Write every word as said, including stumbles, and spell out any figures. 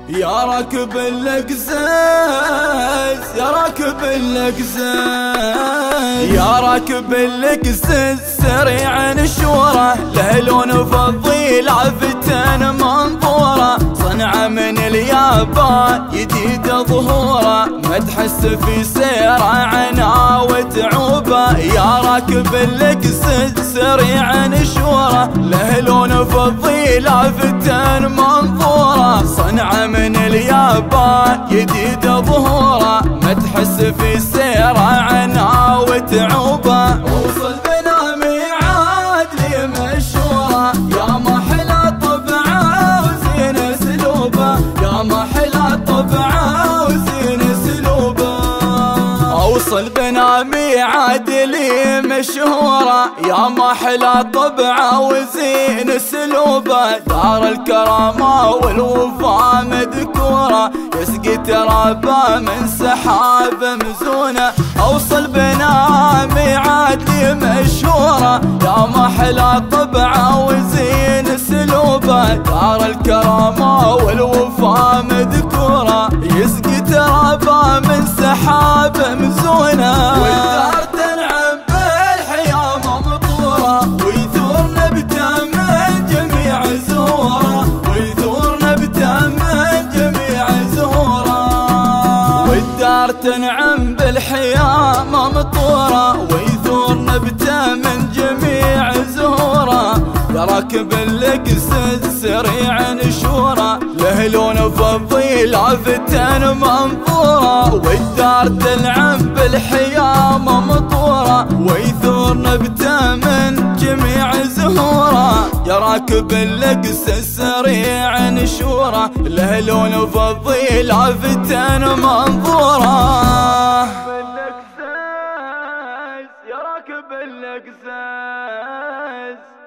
يا راكب القزاز يا راكب القزاز يا راكب القزاز سريع نشوره له لون فضي لعفتن منظوره صنعه من اليابان جديد ظهوره ما تحس في سيره عنا وتعوبه يا راكب القزاز سريع نشوره له لون فضي لعفتن منظوره صنعه من اليابان جديد ظهوره ما تحس في سيره عنا وتعوبه وصل بنا ميعاد لي مشوره يا محلى طبعه وزين اسلوبه يا محلى طبعه وزين اسلوبه اوصل بنا ميعاد لي مشهوره يا محلى طبعه وزين اسلوبه دار الكرامه والوفا مذكوره يسقي ترابه من سحاب مزونه اوصل بنا ميعاد لي مشهوره يا محلى طبعه وزين اسلوبه دار الكرامه والوفا مذكوره يسقي ترابه من سحاب مزونه والدار تنعم بالحياه ممطوره ويثور نبته من جميع زهوره ويثور نبته من جميع زهوره والدار تنعم بالحياه ممطوره ويثور نبته من جميع زهوره يا راكب القزاز سريع نشوره له لون فضي لعفتن منظوره والدار تنعم بالحياه ممطوره ويثور نبته من جميع زهوره يا راكب القزاز سريع نشوره له لون فضي لعفتن منظوره يا راكب القزاز